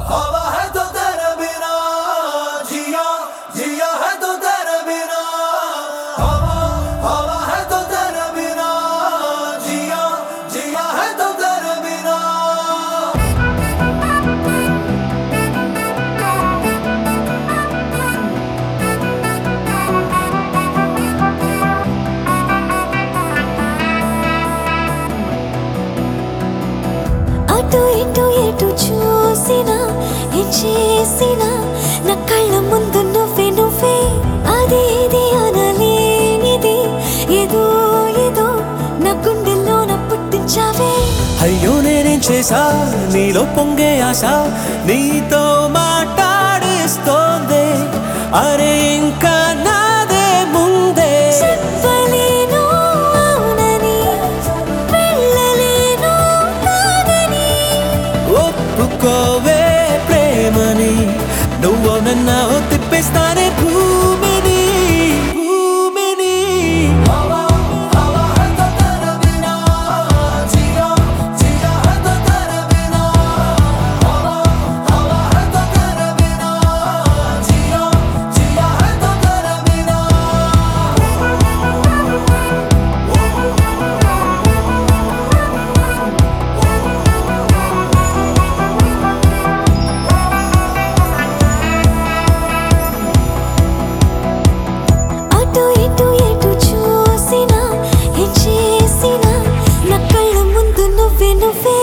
हवा है तो तेरे बिना जिया जिया है तो तेरे बिना हवा हवा है तो तेरे बिना जिया जिया है तो तेरे बिना అటు ఇటు ఎటు చూసినా ఏం చేసినా నా కళ్ళ ముందు నువ్వే నువ్వే అది ఇది అనలేనిది ఏదో ఏదో నా గుండెల్లో నా పుట్టించావే అయ్యో నేనేం చేసా నీలో పొంగే ఆశ నీతో మాట్లాడిస్తోంది అరే ఇంకా నాదే ముందే చెప్పలేను అవునని వెళ్ళలేను కాదని ఒప్పుకోవే ప్రేమని నువ్వు నన్ను తిప్పేస్తానే భూమిని భూమిని హవా హవా है तो तेरे बिना जिया जिया है तो तेरे बिना हवा हवा है तो तेरे बिना जिया जिया है तो तेरे बिना అటు ఇటు ఎటు చూసినా ఏం చేసినా నా కళ్ళ ముందు నువ్వే నువ్వే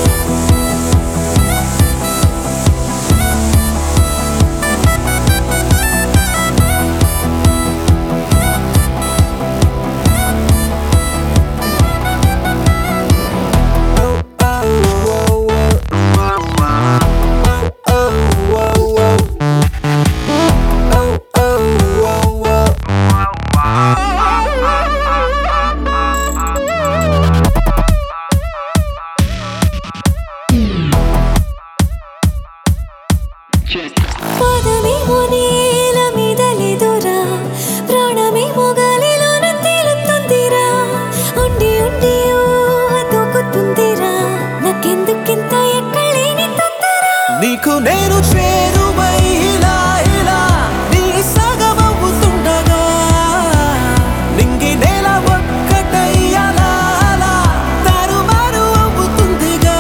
పాదమేమో నేల మీద లేదురా ప్రాణమేమో గాలిలోన తేలుతుందిరా ఉండి ఉండి దూకుతుందిరా నాకెందుకింత ఎక్కలేని తొందర నీకు నేను చేరువై ఇలా ఇలా నీ సగమవుతుండగా నింగి నేల ఒక్కటై అలా అలా తారుమారు అవుతుందిగా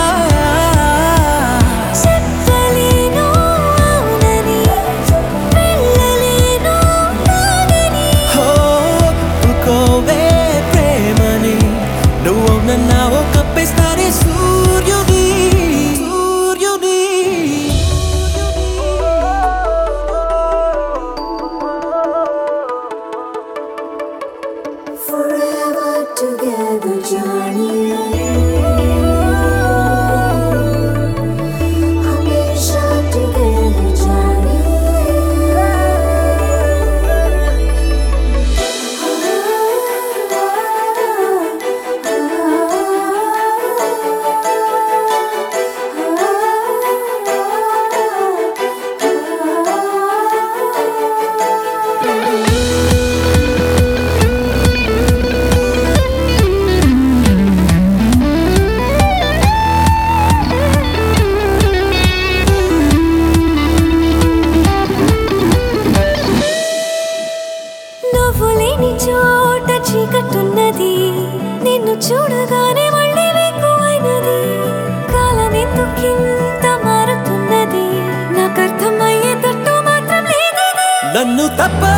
చెప్పలేను అవునని వెళ్ళలేను కాదని ఒప్పుకోవే ప్రేమని నువ్వు నన్ను కప్పేస్తానే సూర్యుని సూర్యుని Forever together journey हमेशा together journey నువ్వు లేని చోట చీకట్టున్నది నిన్ను చూడగానే మళ్ళీ ఎక్కువైనది కాలం ఎందుకింత మారుతున్నది నాకు అర్థమయ్యేటట్టు మాత్రం లేదది నన్ను తప్ప